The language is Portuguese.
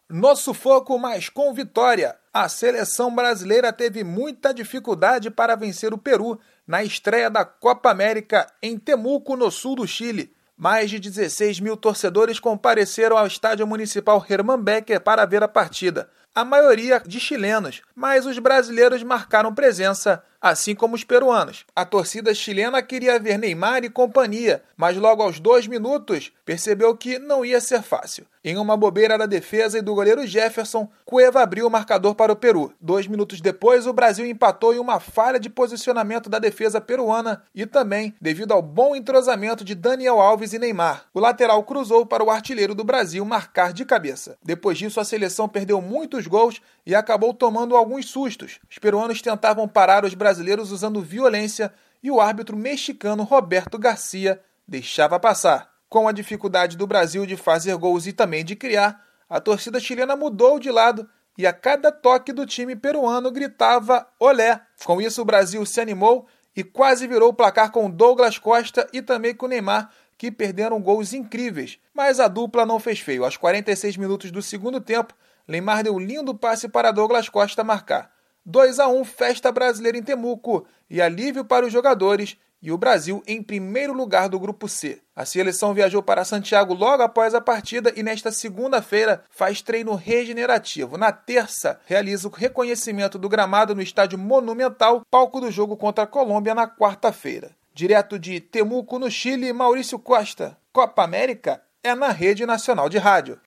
No sufoco, mas com vitória, a seleção brasileira teve muita dificuldade para vencer o Peru na estreia da Copa América em Temuco, no sul do Chile. Mais de 16 mil torcedores compareceram ao estádio municipal Hermann Becker para ver a partida. A maioria de chilenos, mas os brasileiros marcaram presença, assim como os peruanos. A torcida chilena queria ver Neymar e companhia, mas logo aos 2 minutos percebeu que não ia ser fácil. Em uma bobeira da defesa e do goleiro Jefferson, Cueva abriu o marcador para o Peru. 2 minutos depois, o Brasil empatou em uma falha de posicionamento da defesa peruana e também devido ao bom entrosamento de Daniel Alves e Neymar. O lateral cruzou para o artilheiro do Brasil marcar de cabeça. Depois disso, a seleção perdeu muitos gols e acabou tomando alguns sustos. Os peruanos tentavam parar os brasileiros usando violência e o árbitro mexicano Roberto Garcia deixava passar. Com a dificuldade do Brasil de fazer gols e também de criar, a torcida chilena mudou de lado e a cada toque do time peruano gritava olé. Com isso, o Brasil se animou e quase virou o placar com Douglas Costa e também com Neymar, que perderam gols incríveis. Mas a dupla não fez feio. Aos 46 minutos do segundo tempo, Neymar deu um lindo passe para Douglas Costa marcar. 2-1, festa brasileira em Temuco e alívio para os jogadores e o Brasil em primeiro lugar do Grupo C. A seleção viajou para Santiago logo após a partida e nesta segunda-feira faz treino regenerativo. Na terça, realiza o reconhecimento do gramado no estádio Monumental, palco do jogo contra a Colômbia na quarta-feira. Direto de Temuco, no Chile, Maurício Costa. Copa América é na Rede Nacional de Rádio.